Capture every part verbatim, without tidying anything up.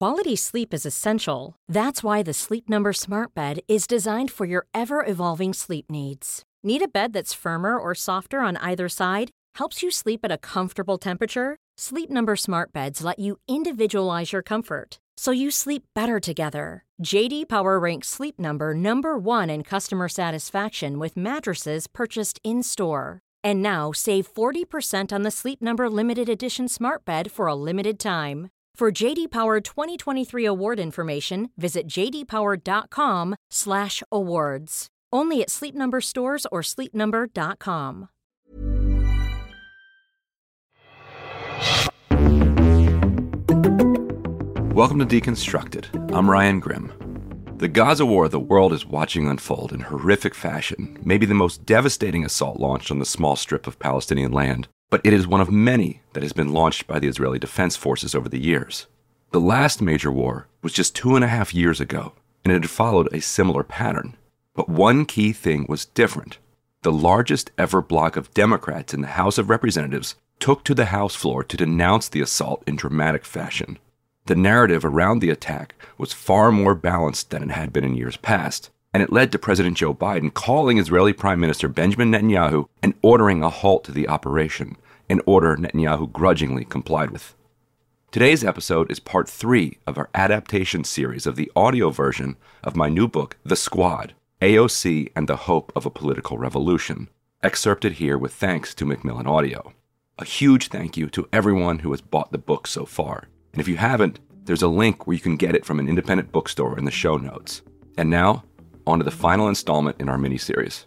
Quality sleep is essential. That's why the Sleep Number Smart Bed is designed for your ever-evolving sleep needs. Need a bed that's firmer or softer on either side? Helps you sleep at a comfortable temperature? Sleep Number Smart Beds let you individualize your comfort, so you sleep better together. J D Power ranks Sleep Number number one in customer satisfaction with mattresses purchased in-store. And now, save forty percent on the Sleep Number Limited Edition Smart Bed for a limited time. For J D Power twenty twenty-three award information, visit j d power dot com slash awards. Only at Sleep Number stores or sleep number dot com. Welcome to Deconstructed. I'm Ryan Grimm. The Gaza war the world is watching unfold in horrific fashion may be the most devastating assault launched on the small strip of Palestinian land, but it is one of many that has been launched by the Israeli Defense Forces over the years. The last major war was just two and a half years ago, and it had followed a similar pattern. But one key thing was different. The largest ever bloc of Democrats in the House of Representatives took to the House floor to denounce the assault in dramatic fashion. The narrative around the attack was far more balanced than it had been in years past, and it led to President Joe Biden calling Israeli Prime Minister Benjamin Netanyahu and ordering a halt to the operation, an order Netanyahu grudgingly complied with. Today's episode is part three of our adaptation series of the audio version of my new book, The Squad, A O C and the Hope of a Political Revolution, excerpted here with thanks to Macmillan Audio. A huge thank you to everyone who has bought the book so far. And if you haven't, there's a link where you can get it from an independent bookstore in the show notes. And now, on to the final installment in our mini-series.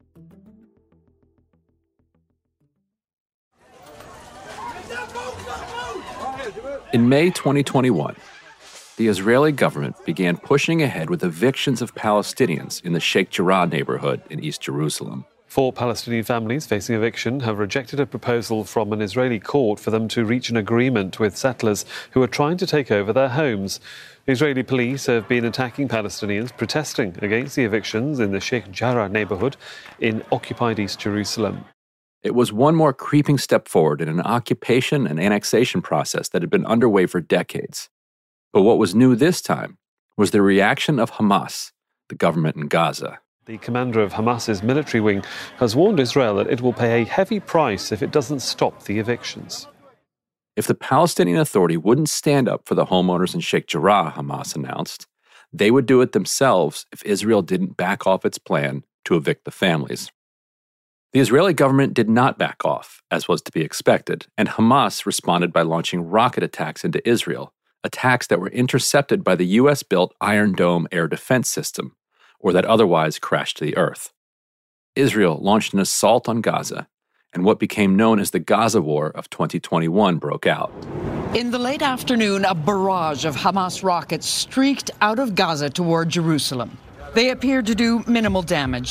In May twenty twenty-one, the Israeli government began pushing ahead with evictions of Palestinians in the Sheikh Jarrah neighborhood in East Jerusalem. Four Palestinian families facing eviction have rejected a proposal from an Israeli court for them to reach an agreement with settlers who are trying to take over their homes. Israeli police have been attacking Palestinians protesting against the evictions in the Sheikh Jarrah neighborhood in occupied East Jerusalem. It was one more creeping step forward in an occupation and annexation process that had been underway for decades. But what was new this time was the reaction of Hamas, the government in Gaza. The commander of Hamas's military wing has warned Israel that it will pay a heavy price if it doesn't stop the evictions. If the Palestinian Authority wouldn't stand up for the homeowners in Sheikh Jarrah, Hamas announced, they would do it themselves if Israel didn't back off its plan to evict the families. The Israeli government did not back off, as was to be expected, and Hamas responded by launching rocket attacks into Israel, attacks that were intercepted by the U S-built Iron Dome air defense system, or that otherwise crashed to the earth. Israel launched an assault on Gaza, and what became known as the Gaza War of twenty twenty-one broke out. In the late afternoon, a barrage of Hamas rockets streaked out of Gaza toward Jerusalem. They appeared to do minimal damage.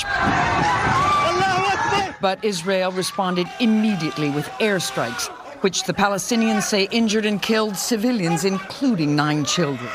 But Israel responded immediately with airstrikes, which the Palestinians say injured and killed civilians, including nine children.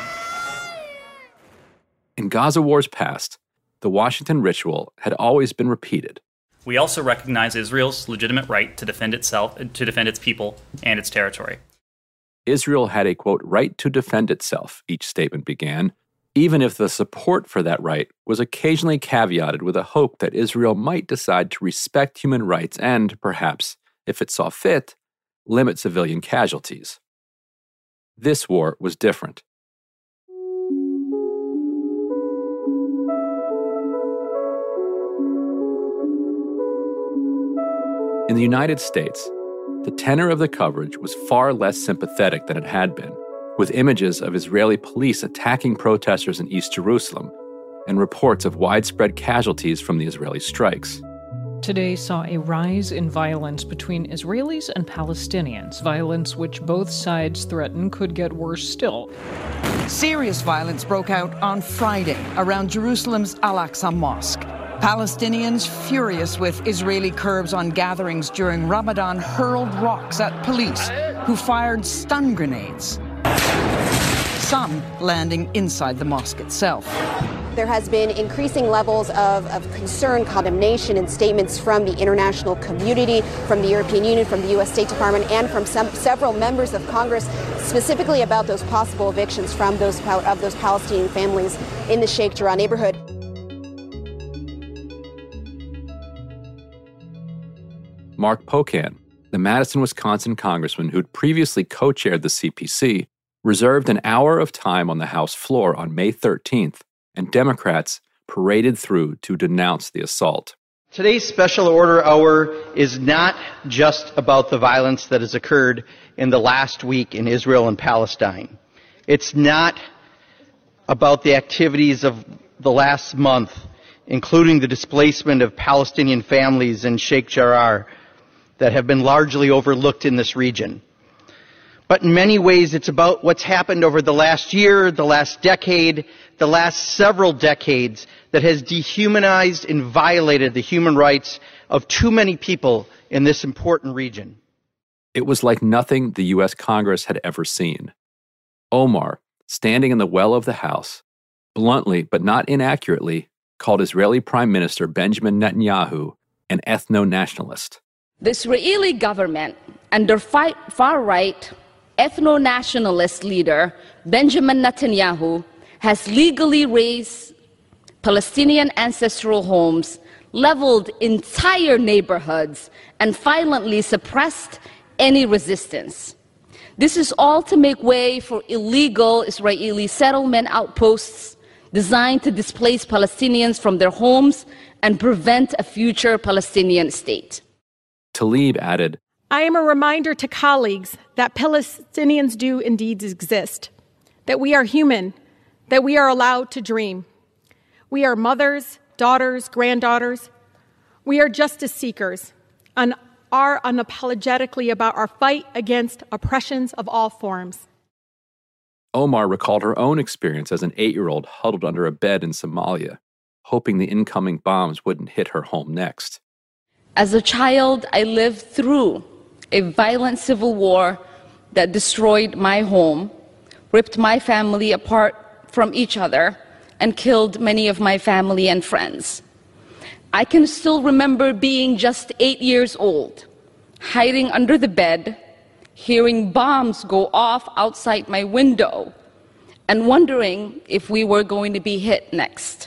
In Gaza wars past, the Washington ritual had always been repeated. We also recognize Israel's legitimate right to defend itself, to defend its people and its territory. Israel had a, quote, right to defend itself, each statement began, even if the support for that right was occasionally caveated with a hope that Israel might decide to respect human rights and, perhaps, if it saw fit, limit civilian casualties. This war was different. In the United States, the tenor of the coverage was far less sympathetic than it had been, with images of Israeli police attacking protesters in East Jerusalem and reports of widespread casualties from the Israeli strikes. Today saw a rise in violence between Israelis and Palestinians, violence which both sides threaten could get worse still. Serious violence broke out on Friday around Jerusalem's Al-Aqsa Mosque. Palestinians, furious with Israeli curbs on gatherings during Ramadan, hurled rocks at police, who fired stun grenades, some landing inside the mosque itself. There has been increasing levels of, of concern, condemnation, and statements from the international community, from the European Union, from the U S State Department, and from some, several members of Congress, specifically about those possible evictions from those of those Palestinian families in the Sheikh Jarrah neighborhood. Mark Pocan, the Madison, Wisconsin congressman who'd previously co-chaired the C P C, reserved an hour of time on the House floor on May thirteenth, and Democrats paraded through to denounce the assault. Today's special order hour is not just about the violence that has occurred in the last week in Israel and Palestine. It's not about the activities of the last month, including the displacement of Palestinian families in Sheikh Jarrah that have been largely overlooked in this region. But in many ways, it's about what's happened over the last year, the last decade, the last several decades that has dehumanized and violated the human rights of too many people in this important region. It was like nothing the U S Congress had ever seen. Omar, standing in the well of the House, bluntly but not inaccurately called Israeli Prime Minister Benjamin Netanyahu an ethno-nationalist. The Israeli government, under far-right ethno-nationalist leader Benjamin Netanyahu, has legally razed Palestinian ancestral homes, leveled entire neighborhoods, and violently suppressed any resistance. This is all to make way for illegal Israeli settlement outposts designed to displace Palestinians from their homes and prevent a future Palestinian state. Tlaib added, I am a reminder to colleagues that Palestinians do indeed exist, that we are human, that we are allowed to dream. We are mothers, daughters, granddaughters. We are justice seekers and are unapologetically about our fight against oppressions of all forms. Omar recalled her own experience as an eight-year-old huddled under a bed in Somalia, hoping the incoming bombs wouldn't hit her home next. As a child, I lived through a violent civil war that destroyed my home, ripped my family apart from each other, and killed many of my family and friends. I can still remember being just eight years old, hiding under the bed, hearing bombs go off outside my window, and wondering if we were going to be hit next.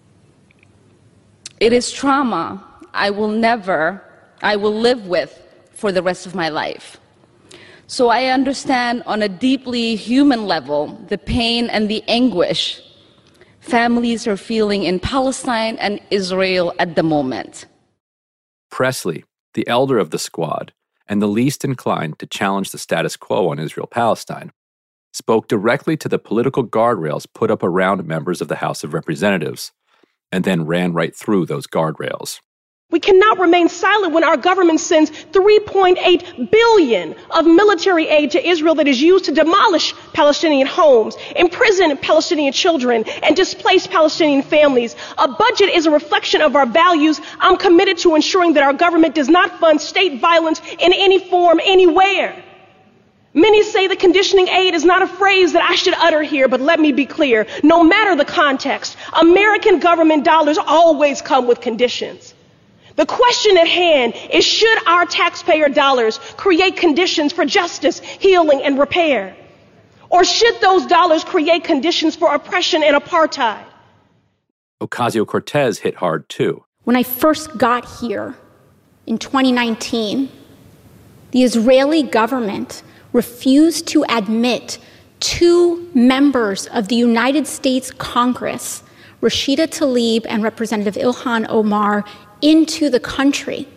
It is trauma I will never, I will live with for the rest of my life. So I understand on a deeply human level the pain and the anguish families are feeling in Palestine and Israel at the moment. Presley, the elder of the squad, and the least inclined to challenge the status quo on Israel-Palestine, spoke directly to the political guardrails put up around members of the House of Representatives, and then ran right through those guardrails. We cannot remain silent when our government sends three point eight billion dollars of military aid to Israel that is used to demolish Palestinian homes, imprison Palestinian children, and displace Palestinian families. A budget is a reflection of our values. I'm committed to ensuring that our government does not fund state violence in any form, anywhere. Many say the conditioning aid is not a phrase that I should utter here, but let me be clear. No matter the context, American government dollars always come with conditions. The question at hand is, should our taxpayer dollars create conditions for justice, healing, and repair? Or should those dollars create conditions for oppression and apartheid? Ocasio-Cortez hit hard, too. When I first got here in twenty nineteen, the Israeli government refused to admit two members of the United States Congress, Rashida Tlaib and Representative Ilhan Omar, into the country.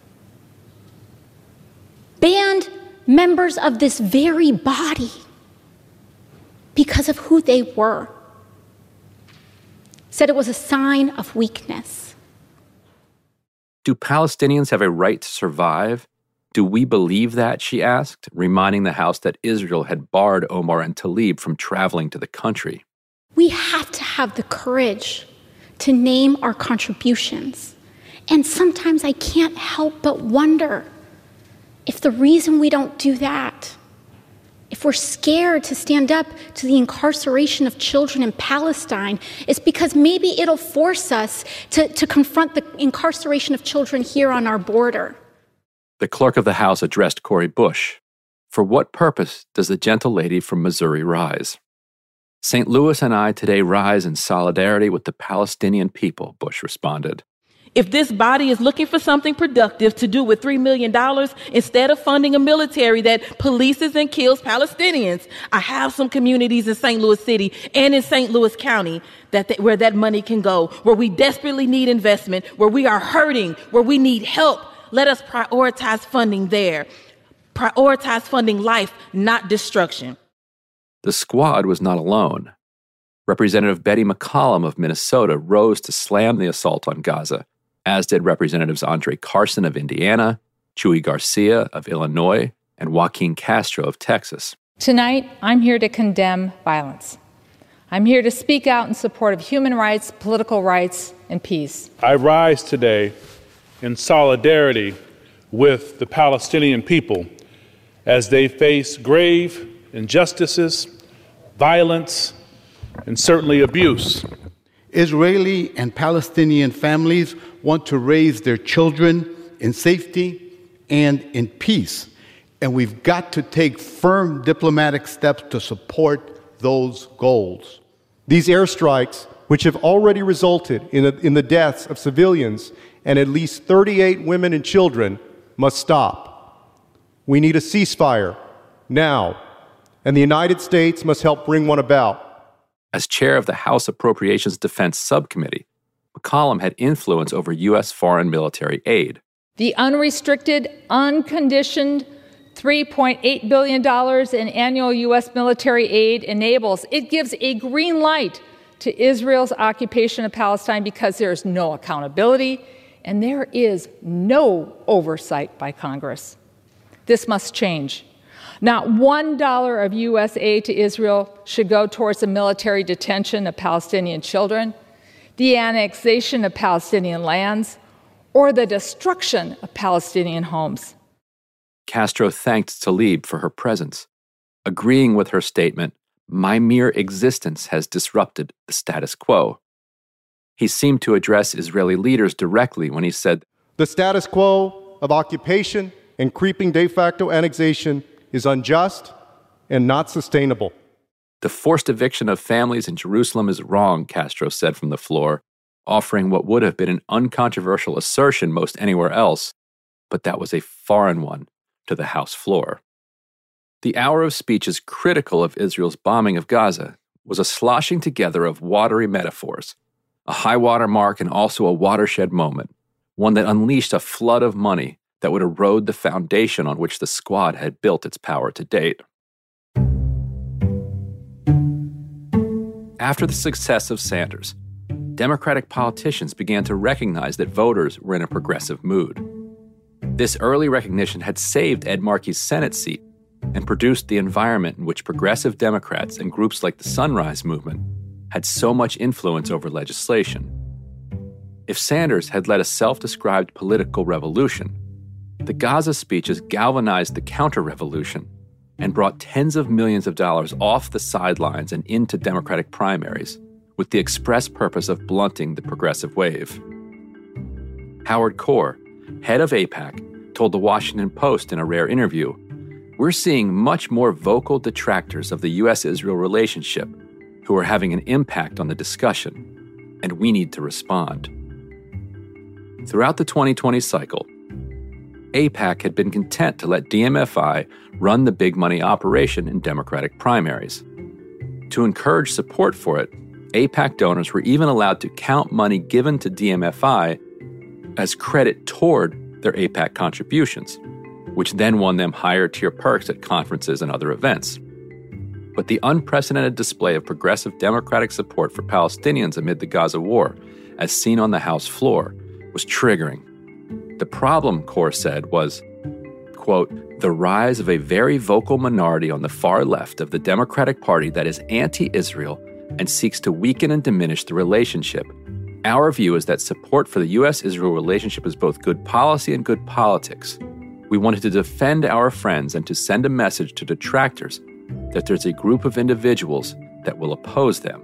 Banned members of this very body because of who they were. Said it was a sign of weakness. Do Palestinians have a right to survive? Do we believe that, she asked, reminding the House that Israel had barred Omar and Tlaib from traveling to the country. We have to have the courage to name our contributions. And sometimes I can't help but wonder if the reason we don't do that, if we're scared to stand up to the incarceration of children in Palestine, it's because maybe it'll force us to, to confront the incarceration of children here on our border. The clerk of the House addressed Cori Bush. For what purpose does the gentle lady from Missouri rise? Saint Louis and I today rise in solidarity with the Palestinian people, Bush responded. If this body is looking for something productive to do with three million dollars, instead of funding a military that polices and kills Palestinians, I have some communities in Saint Louis City and in Saint Louis County that they, where that money can go, where we desperately need investment, where we are hurting, where we need help. Let us prioritize funding there. Prioritize funding life, not destruction. The squad was not alone. Representative Betty McCollum of Minnesota rose to slam the assault on Gaza, as did Representatives Andre Carson of Indiana, Chuy Garcia of Illinois, and Joaquin Castro of Texas. Tonight, I'm here to condemn violence. I'm here to speak out in support of human rights, political rights, and peace. I rise today in solidarity with the Palestinian people as they face grave injustices, violence, and certainly abuse. Israeli and Palestinian families want to raise their children in safety and in peace, and we've got to take firm diplomatic steps to support those goals. These airstrikes, which have already resulted in, a, in the deaths of civilians and at least thirty-eight women and children, must stop. We need a ceasefire now, and the United States must help bring one about. As chair of the House Appropriations Defense Subcommittee, McCollum had influence over U S foreign military aid. The unrestricted, unconditioned three point eight billion dollars in annual U S military aid enables, it gives a green light to Israel's occupation of Palestine because there is no accountability and there is no oversight by Congress. This must change. Not one dollar of U S aid to Israel should go towards the military detention of Palestinian children, the annexation of Palestinian lands, or the destruction of Palestinian homes. Castro thanked Tlaib for her presence, agreeing with her statement, "My mere existence has disrupted the status quo." He seemed to address Israeli leaders directly when he said, "The status quo of occupation and creeping de facto annexation is unjust and not sustainable." The forced eviction of families in Jerusalem is wrong, Castro said from the floor, offering what would have been an uncontroversial assertion most anywhere else, but that was a foreign one to the House floor. The hour of speeches critical of Israel's bombing of Gaza was a sloshing together of watery metaphors, a high-water mark and also a watershed moment, one that unleashed a flood of money that would erode the foundation on which the squad had built its power to date. After the success of Sanders, Democratic politicians began to recognize that voters were in a progressive mood. This early recognition had saved Ed Markey's Senate seat and produced the environment in which progressive Democrats and groups like the Sunrise Movement had so much influence over legislation. If Sanders had led a self-described political revolution, the Gaza speeches galvanized the counter-revolution and brought tens of millions of dollars off the sidelines and into Democratic primaries with the express purpose of blunting the progressive wave. Howard Kohr, head of AIPAC, told the Washington Post in a rare interview, "We're seeing much more vocal detractors of the U S Israel relationship who are having an impact on the discussion, and we need to respond." Throughout the twenty twenty cycle, AIPAC had been content to let D M F I run the big money operation in Democratic primaries. To encourage support for it, AIPAC donors were even allowed to count money given to D M F I as credit toward their AIPAC contributions, which then won them higher tier perks at conferences and other events. But the unprecedented display of progressive Democratic support for Palestinians amid the Gaza war, as seen on the House floor, was triggering. The problem, Kohr said, was, quote, "the rise of a very vocal minority on the far left of the Democratic Party that is anti-Israel and seeks to weaken and diminish the relationship. Our view is that support for the U S Israel relationship is both good policy and good politics. We wanted to defend our friends and to send a message to detractors that there's a group of individuals that will oppose them.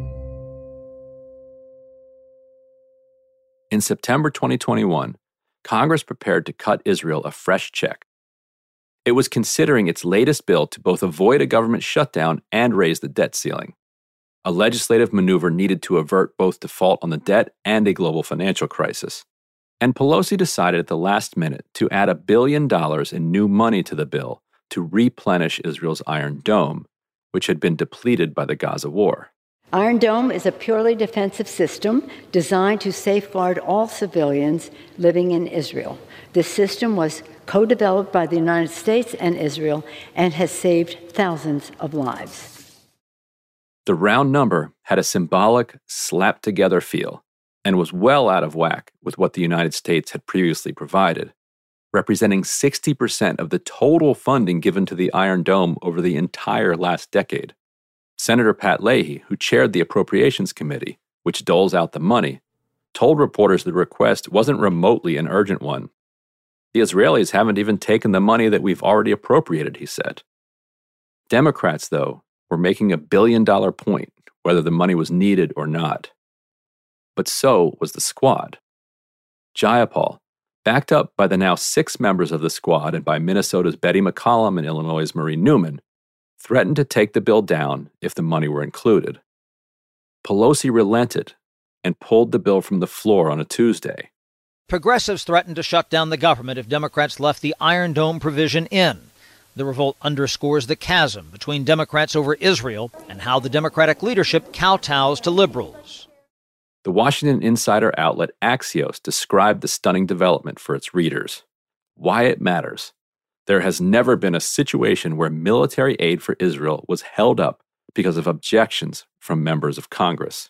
In September twenty twenty-one, Congress prepared to cut Israel a fresh check. It was considering its latest bill to both avoid a government shutdown and raise the debt ceiling. A legislative maneuver needed to avert both default on the debt and a global financial crisis. And Pelosi decided at the last minute to add a billion dollars in new money to the bill to replenish Israel's Iron Dome, which had been depleted by the Gaza war. Iron Dome is a purely defensive system designed to safeguard all civilians living in Israel. This system was co-developed by the United States and Israel and has saved thousands of lives. The round number had a symbolic, slapped-together feel and was well out of whack with what the United States had previously provided, representing sixty percent of the total funding given to the Iron Dome over the entire last decade. Senator Pat Leahy, who chaired the Appropriations Committee, which doles out the money, told reporters the request wasn't remotely an urgent one. The Israelis haven't even taken the money that we've already appropriated, he said. Democrats, though, were making a billion-dollar point, whether the money was needed or not. But so was the Squad. Jayapal, backed up by the now six members of the Squad and by Minnesota's Betty McCollum and Illinois' Marie Newman, threatened to take the bill down if the money were included. Pelosi relented and pulled the bill from the floor on a Tuesday. Progressives threatened to shut down the government if Democrats left the Iron Dome provision in. The revolt underscores the chasm between Democrats over Israel and how the Democratic leadership kowtows to liberals. The Washington Insider outlet Axios described the stunning development for its readers. Why it matters. There has never been a situation where military aid for Israel was held up because of objections from members of Congress.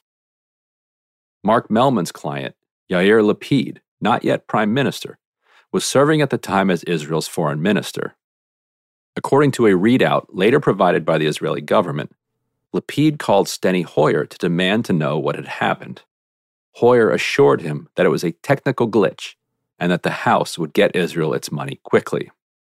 Mark Mellman's client, Yair Lapid, not yet prime minister, was serving at the time as Israel's foreign minister. According to a readout later provided by the Israeli government, Lapid called Steny Hoyer to demand to know what had happened. Hoyer assured him that it was a technical glitch and that the House would get Israel its money quickly.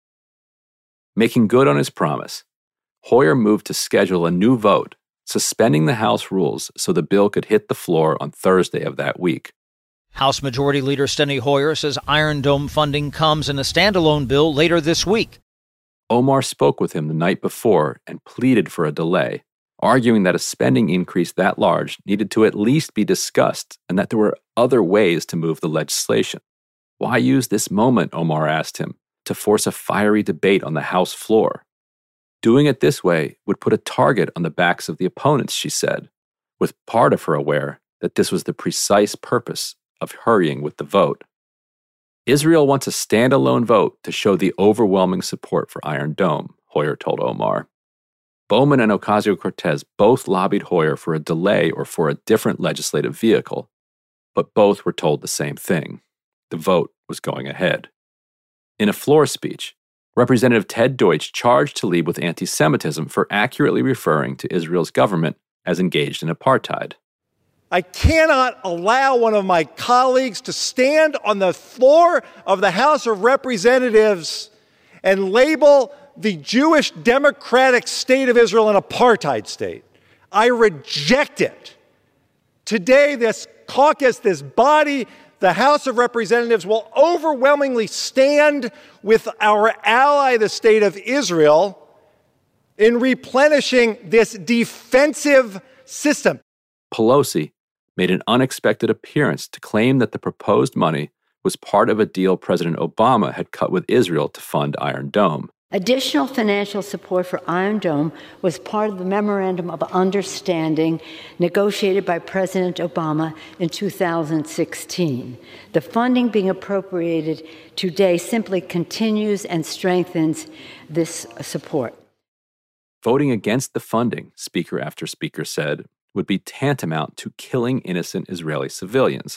Making good on his promise, Hoyer moved to schedule a new vote, suspending the House rules so the bill could hit the floor on Thursday of that week. House Majority Leader Steny Hoyer says Iron Dome funding comes in a standalone bill later this week. Omar spoke with him the night before and pleaded for a delay, arguing that a spending increase that large needed to at least be discussed and that there were other ways to move the legislation. Why use this moment, Omar asked him, to force a fiery debate on the House floor? Doing it this way would put a target on the backs of the opponents, she said, with part of her aware that this was the precise purpose of hurrying with the vote. Israel wants a standalone vote to show the overwhelming support for Iron Dome, Hoyer told Omar. Bowman and Ocasio-Cortez both lobbied Hoyer for a delay or for a different legislative vehicle, but both were told the same thing. The vote was going ahead. In a floor speech, Representative Ted Deutsch charged Tlaib with anti-Semitism for accurately referring to Israel's government as engaged in apartheid. I cannot allow one of my colleagues to stand on the floor of the House of Representatives and label the Jewish democratic state of Israel an apartheid state. I reject it. Today, this caucus, this body, the House of Representatives will overwhelmingly stand with our ally, the state of Israel, in replenishing this defensive system. Pelosi made an unexpected appearance to claim that the proposed money was part of a deal President Obama had cut with Israel to fund Iron Dome. Additional financial support for Iron Dome was part of the Memorandum of Understanding negotiated by President Obama in two thousand sixteen. The funding being appropriated today simply continues and strengthens this support. Voting against the funding, speaker after speaker said, would be tantamount to killing innocent Israeli civilians.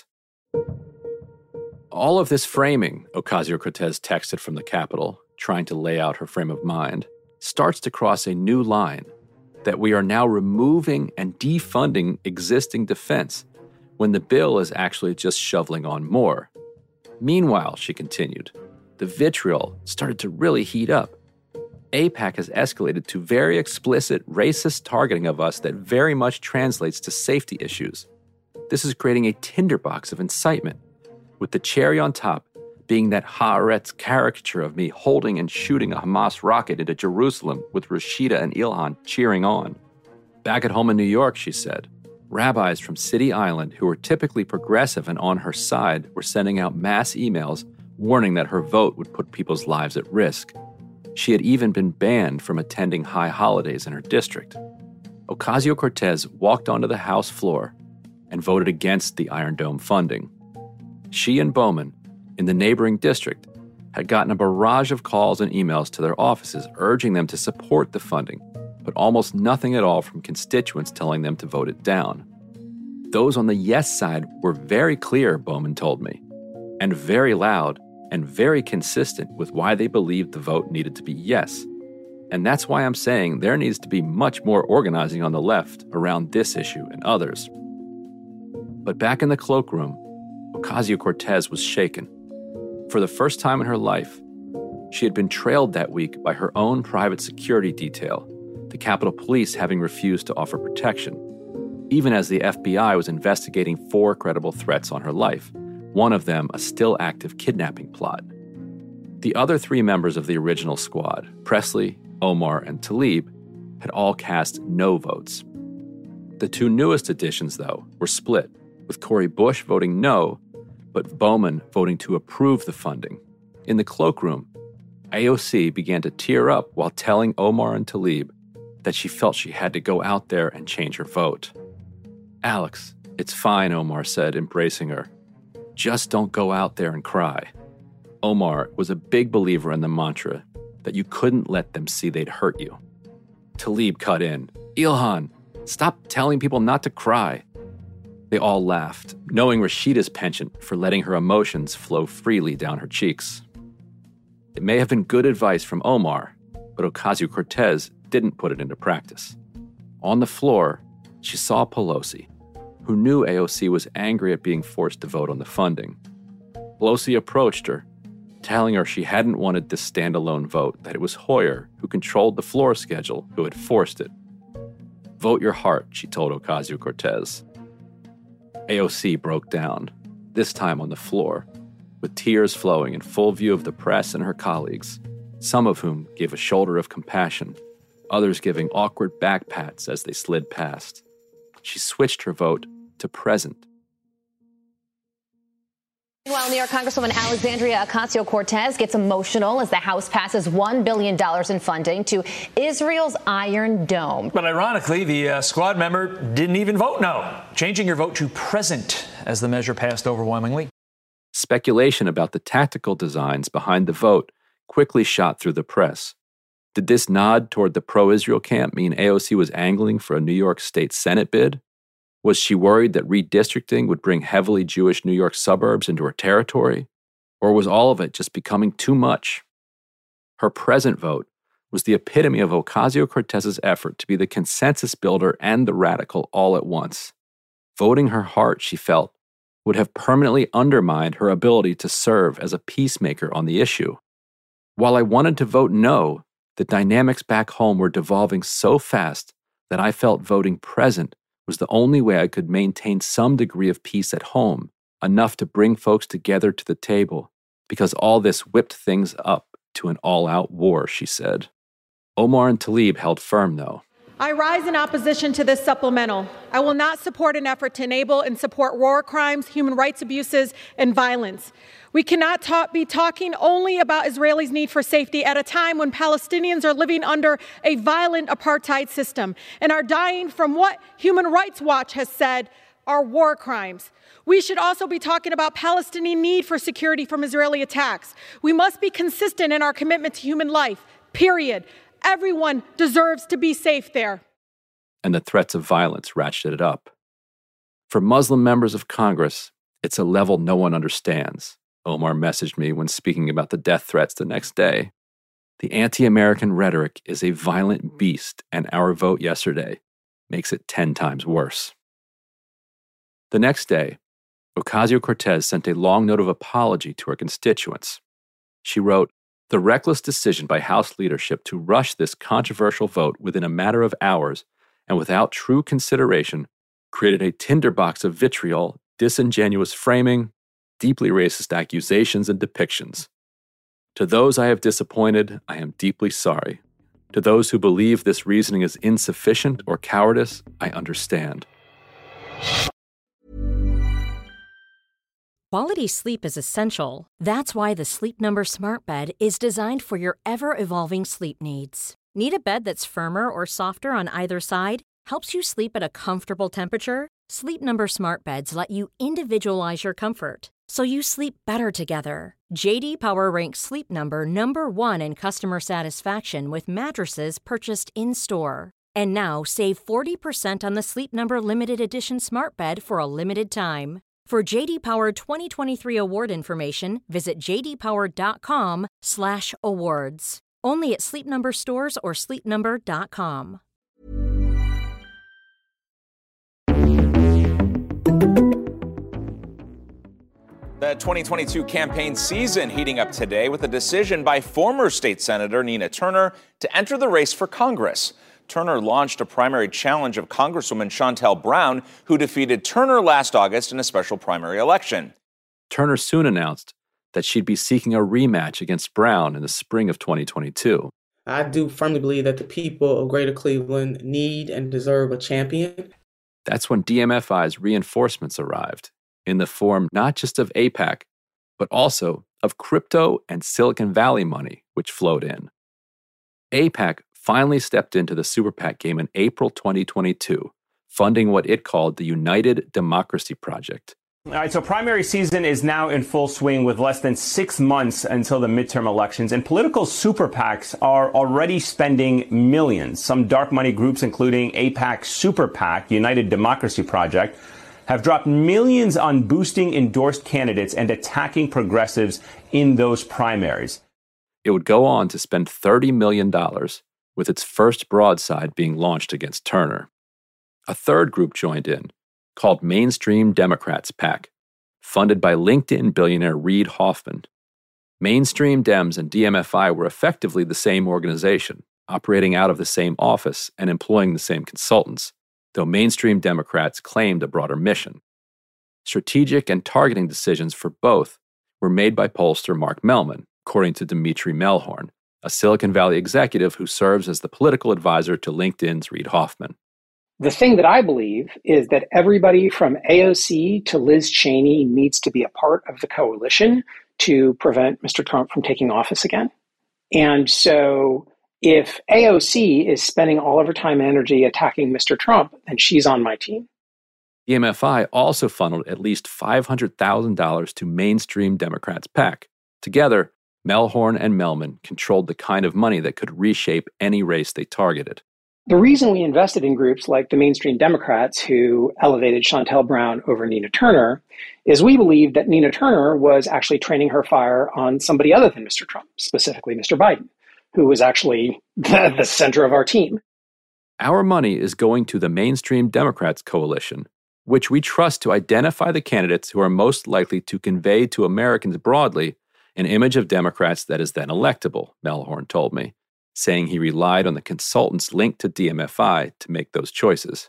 All of this framing, Ocasio-Cortez texted from the Capitol, trying to lay out her frame of mind, starts to cross a new line, that we are now removing and defunding existing defense when the bill is actually just shoveling on more. Meanwhile, she continued, the vitriol started to really heat up. AIPAC has escalated to very explicit racist targeting of us that very much translates to safety issues. This is creating a tinderbox of incitement, with the cherry on top being that Haaretz caricature of me holding and shooting a Hamas rocket into Jerusalem with Rashida and Ilhan cheering on. Back at home in New York, she said, rabbis from City Island who were typically progressive and on her side were sending out mass emails warning that her vote would put people's lives at risk. She had even been banned from attending high holidays in her district. Ocasio-Cortez walked onto the House floor and voted against the Iron Dome funding. She and Bowman, in the neighboring district, had gotten a barrage of calls and emails to their offices urging them to support the funding, but almost nothing at all from constituents telling them to vote it down. Those on the yes side were very clear, Bowman told me, and very loud and very consistent with why they believed the vote needed to be yes. And that's why I'm saying there needs to be much more organizing on the left around this issue and others. But back in the cloakroom, Ocasio-Cortez was shaken. For the first time in her life, she had been trailed that week by her own private security detail, the Capitol Police having refused to offer protection, even as the F B I was investigating four credible threats on her life, one of them a still active kidnapping plot. The other three members of the original squad, Presley, Omar, and Tlaib, had all cast no votes. The two newest additions, though, were split, with Cori Bush voting no, but Bowman voting to approve the funding. In the cloakroom, A O C began to tear up while telling Omar and Tlaib that she felt she had to go out there and change her vote. "Alex, it's fine," Omar said, embracing her. "Just don't go out there and cry." Omar was a big believer in the mantra that you couldn't let them see they'd hurt you. Tlaib cut in. "Ilhan, stop telling people not to cry." They all laughed, knowing Rashida's penchant for letting her emotions flow freely down her cheeks. It may have been good advice from Omar, but Ocasio-Cortez didn't put it into practice. On the floor, she saw Pelosi, who knew A O C was angry at being forced to vote on the funding. Pelosi approached her, telling her she hadn't wanted this standalone vote, that it was Hoyer, who controlled the floor schedule, who had forced it. "Vote your heart," she told Ocasio-Cortez. A O C broke down, this time on the floor, with tears flowing in full view of the press and her colleagues, some of whom gave a shoulder of compassion, others giving awkward back pats as they slid past. She switched her vote to present. Meanwhile, New York Congresswoman Alexandria Ocasio-Cortez gets emotional as the House passes one billion dollars in funding to Israel's Iron Dome. But ironically, the uh, squad member didn't even vote no, changing her vote to present as the measure passed overwhelmingly. Speculation about the tactical designs behind the vote quickly shot through the press. Did this nod toward the pro-Israel camp mean A O C was angling for a New York State Senate bid? Was she worried that redistricting would bring heavily Jewish New York suburbs into her territory? Or was all of it just becoming too much? Her present vote was the epitome of Ocasio-Cortez's effort to be the consensus builder and the radical all at once. Voting her heart, she felt, would have permanently undermined her ability to serve as a peacemaker on the issue. While I wanted to vote no, the dynamics back home were devolving so fast that I felt voting present was the only way I could maintain some degree of peace at home, enough to bring folks together to the table, because all this whipped things up to an all-out war, she said. Omar and Tlaib held firm, though. I rise in opposition to this supplemental. I will not support an effort to enable and support war crimes, human rights abuses, and violence. We cannot ta- be talking only about Israelis' need for safety at a time when Palestinians are living under a violent apartheid system and are dying from what Human Rights Watch has said are war crimes. We should also be talking about Palestinian need for security from Israeli attacks. We must be consistent in our commitment to human life, period. Everyone deserves to be safe there. And the threats of violence ratcheted up. For Muslim members of Congress, it's a level no one understands, Omar messaged me when speaking about the death threats the next day. The anti-American rhetoric is a violent beast, and our vote yesterday makes it ten times worse. The next day, Ocasio-Cortez sent a long note of apology to her constituents. She wrote, The reckless decision by House leadership to rush this controversial vote within a matter of hours and without true consideration created a tinderbox of vitriol, disingenuous framing, deeply racist accusations and depictions. To those I have disappointed, I am deeply sorry. To those who believe this reasoning is insufficient or cowardice, I understand. Quality sleep is essential. That's why the Sleep Number Smart Bed is designed for your ever-evolving sleep needs. Need a bed that's firmer or softer on either side? Helps you sleep at a comfortable temperature? Sleep Number Smart Beds let you individualize your comfort, so you sleep better together. J D Power ranks Sleep Number number one in customer satisfaction with mattresses purchased in-store. And now save forty percent on the Sleep Number Limited Edition Smart Bed for a limited time. For J D Power twenty twenty-three award information, visit jdpower.com slash awards. Only at Sleep Number stores or sleep number dot com. The twenty twenty-two campaign season heating up today with a decision by former state senator Nina Turner to enter the race for Congress. Turner launched a primary challenge of Congresswoman Shontel Brown, who defeated Turner last August in a special primary election. Turner soon announced that she'd be seeking a rematch against Brown in the spring of twenty twenty-two. I do firmly believe that the people of Greater Cleveland need and deserve a champion. That's when D M F I's reinforcements arrived, in the form not just of AIPAC, but also of crypto and Silicon Valley money, which flowed in. AIPAC finally stepped into the super PAC game in April twenty twenty-two, funding what it called the United Democracy Project. All right, so primary season is now in full swing with less than six months until the midterm elections, and political super PACs are already spending millions. Some dark money groups, including AIPAC Super PAC, United Democracy Project, have dropped millions on boosting endorsed candidates and attacking progressives in those primaries. It would go on to spend thirty million dollars, with its first broadside being launched against Turner. A third group joined in, called Mainstream Democrats PAC, funded by LinkedIn billionaire Reid Hoffman. Mainstream Dems and D M F I were effectively the same organization, operating out of the same office and employing the same consultants, though Mainstream Democrats claimed a broader mission. Strategic and targeting decisions for both were made by pollster Mark Mellman, according to Dimitri Melhorn, a Silicon Valley executive who serves as the political advisor to LinkedIn's Reid Hoffman. The thing that I believe is that everybody from A O C to Liz Cheney needs to be a part of the coalition to prevent Mister Trump from taking office again. And so if A O C is spending all of her time and energy attacking Mister Trump, then she's on my team. D M F I also funneled at least five hundred thousand dollars to Mainstream Democrats PAC. Together, Melhorn and Mellman controlled the kind of money that could reshape any race they targeted. The reason we invested in groups like the Mainstream Democrats, who elevated Shontel Brown over Nina Turner, is we believe that Nina Turner was actually training her fire on somebody other than Mister Trump, specifically Mister Biden, who was actually the, the center of our team. Our money is going to the Mainstream Democrats Coalition, which we trust to identify the candidates who are most likely to convey to Americans broadly an image of Democrats that is then electable, Melhorn told me, saying he relied on the consultants linked to D M F I to make those choices.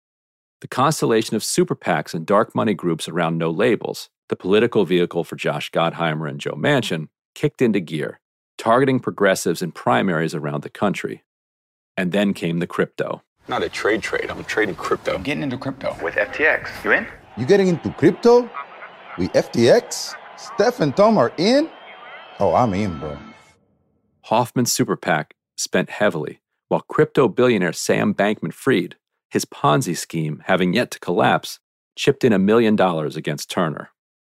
The constellation of super PACs and dark money groups around No Labels, the political vehicle for Josh Gottheimer and Joe Manchin, kicked into gear, targeting progressives in primaries around the country. And then came the crypto. Not a trade trade, I'm trading crypto. I'm getting into crypto. With F T X. You in? You getting into crypto? With F T X? Steph and Tom are in? Oh, I'm in, bro. Hoffman's super PAC spent heavily, while crypto billionaire Sam Bankman-Fried, his Ponzi scheme having yet to collapse, chipped in a million dollars against Turner.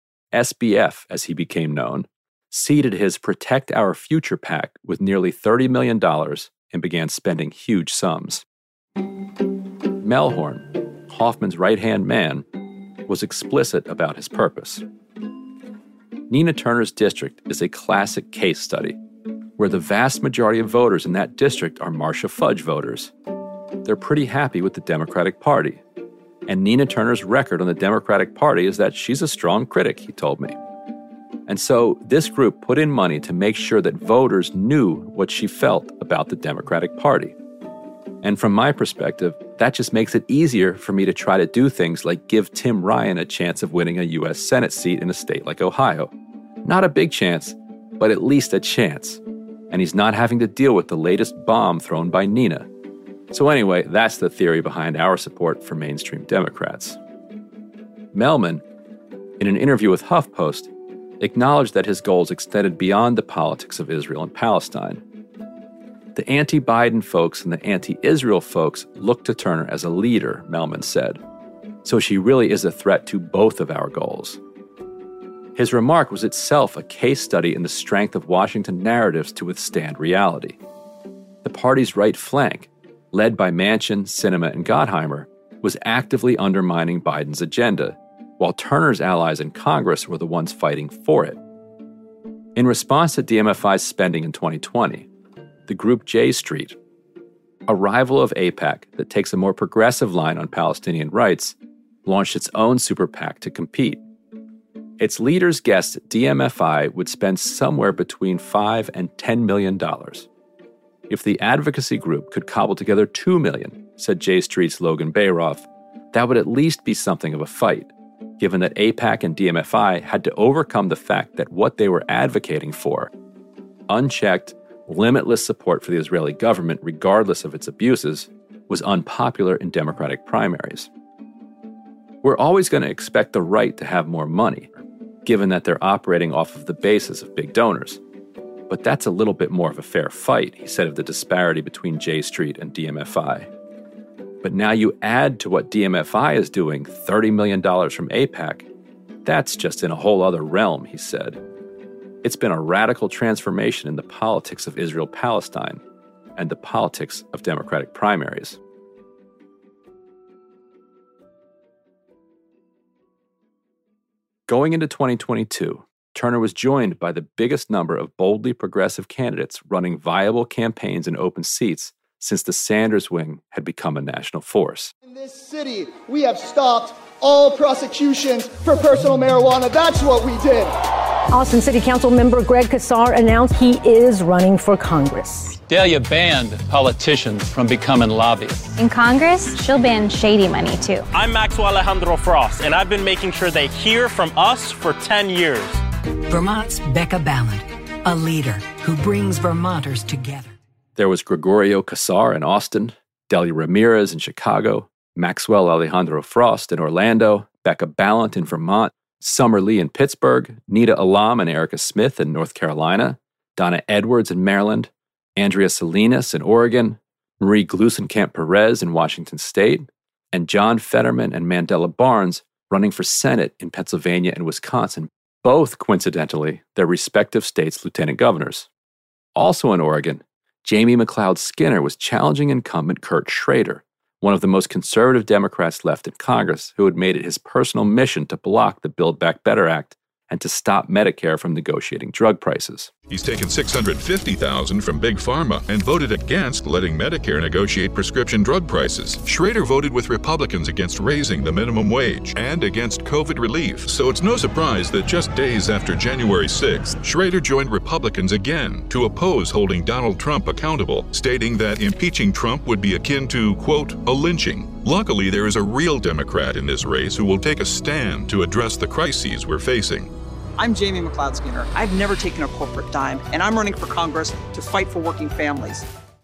S B F, as he became known, seeded his Protect Our Future PAC with nearly thirty million dollars and began spending huge sums. Melhorn, Hoffman's right-hand man, was explicit about his purpose. Nina Turner's district is a classic case study, where the vast majority of voters in that district are Marcia Fudge voters. They're pretty happy with the Democratic Party. And Nina Turner's record on the Democratic Party is that she's a strong critic, he told me. And so this group put in money to make sure that voters knew what she felt about the Democratic Party. And from my perspective, that just makes it easier for me to try to do things like give Tim Ryan a chance of winning a U S Senate seat in a state like Ohio. Not a big chance, but at least a chance. And he's not having to deal with the latest bomb thrown by Nina. So anyway, that's the theory behind our support for mainstream Democrats. Mehlman, in an interview with HuffPost, acknowledged that his goals extended beyond the politics of Israel and Palestine. The anti-Biden folks and the anti-Israel folks look to Turner as a leader, Mehlman said. So she really is a threat to both of our goals. His remark was itself a case study in the strength of Washington narratives to withstand reality. The party's right flank, led by Manchin, Sinema, and Gottheimer, was actively undermining Biden's agenda, while Turner's allies in Congress were the ones fighting for it. In response to D M F I's spending in twenty twenty, the group J Street, a rival of AIPAC that takes a more progressive line on Palestinian rights, launched its own super PAC to compete. Its leaders guessed D M F I would spend somewhere between five and ten million dollars. If the advocacy group could cobble together two million dollars, said J Street's Logan Bayroff, that would at least be something of a fight, given that AIPAC and D M F I had to overcome the fact that what they were advocating for, unchecked, limitless support for the Israeli government regardless of its abuses, was unpopular in Democratic primaries. We're always going to expect the right to have more money, given that they're operating off of the basis of big donors. But that's a little bit more of a fair fight, he said of the disparity between J Street and D M F I. But now you add to what D M F I is doing thirty million dollars from AIPAC, that's just in a whole other realm, he said. It's been a radical transformation in the politics of Israel-Palestine and the politics of Democratic primaries. Going into twenty twenty-two, Turner was joined by the biggest number of boldly progressive candidates running viable campaigns in open seats since the Sanders wing had become a national force. In this city, we have stopped all prosecutions for personal marijuana. That's what we did. Austin City Council member Greg Casar announced he is running for Congress. Delia banned politicians from becoming lobbyists. In Congress, she'll ban shady money, too. I'm Maxwell Alejandro Frost, and I've been making sure they hear from us for ten years. Vermont's Becca Ballant, a leader who brings Vermonters together. There was Gregorio Casar in Austin, Delia Ramirez in Chicago, Maxwell Alejandro Frost in Orlando, Becca Ballant in Vermont, Summer Lee in Pittsburgh, Nita Alam and Erica Smith in North Carolina, Donna Edwards in Maryland, Andrea Salinas in Oregon, Marie Gluesenkamp Perez in Washington State, and John Fetterman and Mandela Barnes running for Senate in Pennsylvania and Wisconsin, both, coincidentally, their respective states' lieutenant governors. Also in Oregon, Jamie McLeod Skinner was challenging incumbent Kurt Schrader, one of the most conservative Democrats left in Congress, who had made it his personal mission to block the Build Back Better Act and to stop Medicare from negotiating drug prices. He's taken six hundred fifty thousand dollars from Big Pharma and voted against letting Medicare negotiate prescription drug prices. Schrader voted with Republicans against raising the minimum wage and against COVID relief. So it's no surprise that just days after January sixth, Schrader joined Republicans again to oppose holding Donald Trump accountable, stating that impeaching Trump would be akin to, quote, a lynching. Luckily, there is a real Democrat in this race who will take a stand to address the crises we're facing. I'm Jamie McLeod Skinner. I've never taken a corporate dime, and I'm running for Congress to fight for working families.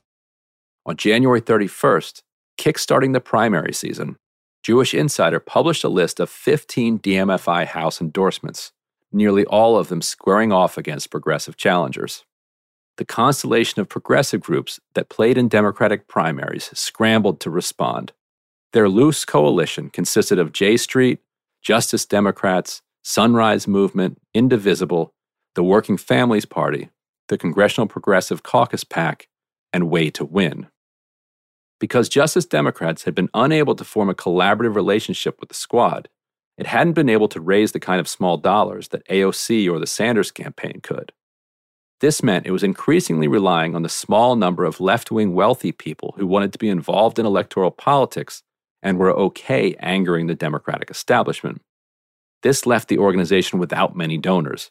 On January thirty-first, kickstarting the primary season, Jewish Insider published a list of fifteen D M F I House endorsements, nearly all of them squaring off against progressive challengers. The constellation of progressive groups that played in Democratic primaries scrambled to respond. Their loose coalition consisted of J Street, Justice Democrats, Sunrise Movement, Indivisible, the Working Families Party, the Congressional Progressive Caucus PAC, and Way to Win. Because Justice Democrats had been unable to form a collaborative relationship with the Squad, it hadn't been able to raise the kind of small dollars that A O C or the Sanders campaign could. This meant it was increasingly relying on the small number of left-wing wealthy people who wanted to be involved in electoral politics and were okay angering the Democratic establishment. This left the organization without many donors.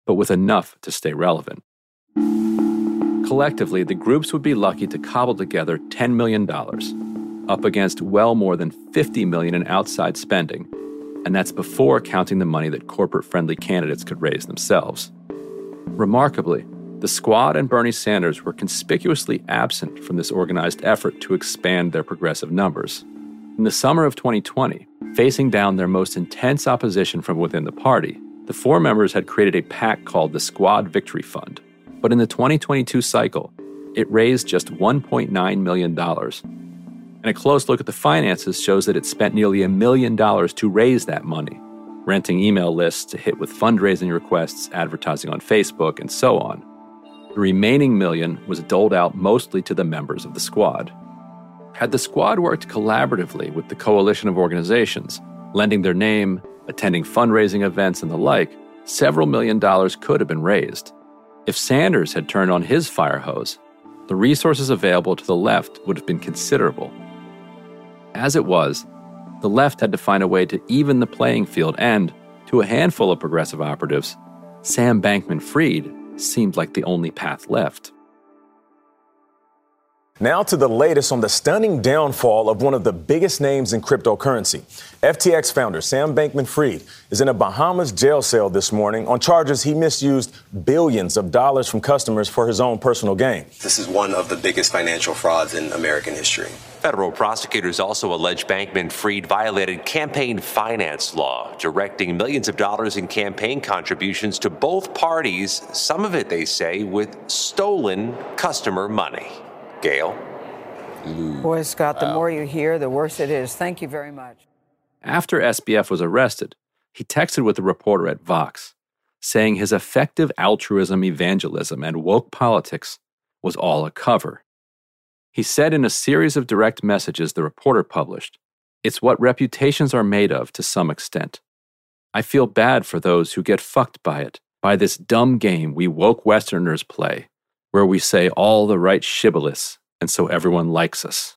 but with enough to stay relevant. Collectively, the groups would be lucky to cobble together ten million dollars, up against well more than fifty million dollars in outside spending, and that's before counting the money that corporate-friendly candidates could raise themselves. Remarkably, the Squad and Bernie Sanders were conspicuously absent from this organized effort to expand their progressive numbers. In the summer of twenty twenty, facing down their most intense opposition from within the party, the four members had created a PAC called the Squad Victory Fund. But in the twenty twenty-two cycle, it raised just one point nine million dollars. And a close look at the finances shows that it spent nearly a million dollars to raise that money, renting email lists to hit with fundraising requests, advertising on Facebook, and so on. The remaining million was doled out mostly to the members of the Squad. Had the Squad worked collaboratively with the coalition of organizations, lending their name, attending fundraising events, and the like, several million dollars could have been raised. If Sanders had turned on his fire hose, the resources available to the left would have been considerable. As it was, the left had to find a way to even the playing field, and, to a handful of progressive operatives, Sam Bankman-Fried seemed like the only path left. Now to the latest on the stunning downfall of one of the biggest names in cryptocurrency. F T X founder Sam Bankman-Fried is in a Bahamas jail cell this morning on charges he misused billions of dollars from customers for his own personal gain. This is one of the biggest financial frauds in American history. Federal prosecutors also allege Bankman-Fried violated campaign finance law, directing millions of dollars in campaign contributions to both parties, some of it, they say, with stolen customer money. Gail? Boy, Scott, the wow. more you hear, the worse it is. Thank you very much. After S B F was arrested, he texted with a reporter at Vox, saying his effective altruism evangelism and woke politics was all a cover. He said in a series of direct messages the reporter published, "It's what reputations are made of to some extent. I feel bad for those who get fucked by it, by this dumb game we woke Westerners play, where we say all the right shibboleths, and so everyone likes us."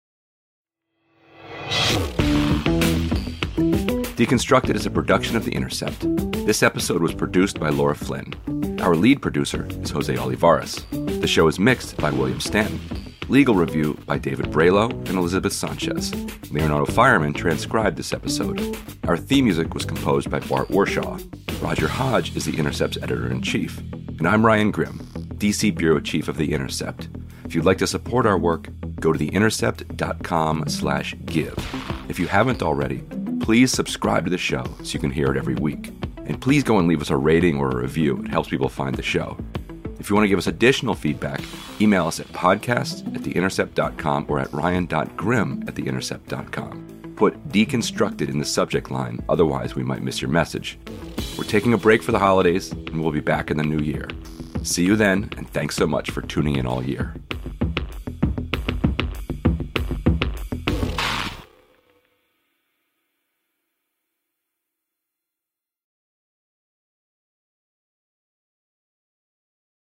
Deconstructed is a production of The Intercept. This episode was produced by Laura Flynn. Our lead producer is Jose Olivares. The show is mixed by William Stanton. Legal review by David Braylow and Elizabeth Sanchez. Leonardo Fireman transcribed this episode. Our theme music was composed by Bart Warshaw. Roger Hodge is The Intercept's editor-in-chief. And I'm Ryan Grimm, D C Bureau Chief of The Intercept. If you'd like to support our work, go to theintercept.com slash give. If you haven't already, please subscribe to the show so you can hear it every week. And please go and leave us a rating or a review. It helps people find the show. If you want to give us additional feedback, email us at podcast at theintercept dot com or at ryan.grimm at theintercept dot com. Put deconstructed in the subject line, otherwise we might miss your message. We're taking a break for the holidays, and we'll be back in the new year. See you then, and thanks so much for tuning in all year.